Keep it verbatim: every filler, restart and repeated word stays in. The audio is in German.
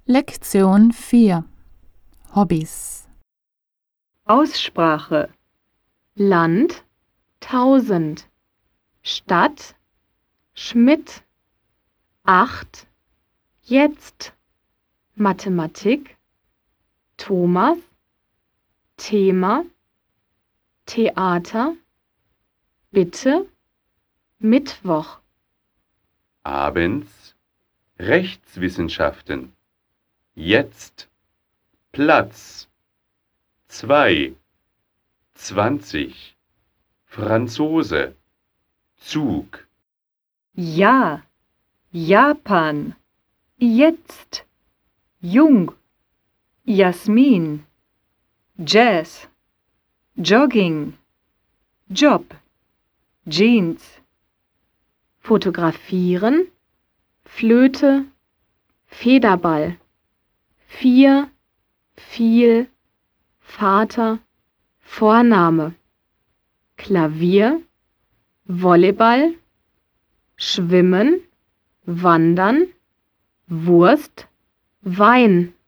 Lektion vier. Hobbys. Aussprache. Land, tausend. Stadt, Schmidt. Acht, jetzt. Mathematik, Thomas. Thema, Theater. Bitte, Mittwoch. Abends Rechtswissenschaften. Jetzt Platz zwei, zwanzig, Franzose, Zug. Ja, Japan. Jetzt, Jung. Jasmin. Jazz. Jogging. Job. Jeans. Fotografieren, Flöte, Federball. Vier, viel, Vater, Vorname. Klavier, Volleyball, Schwimmen, Wandern, Wurst, Wein.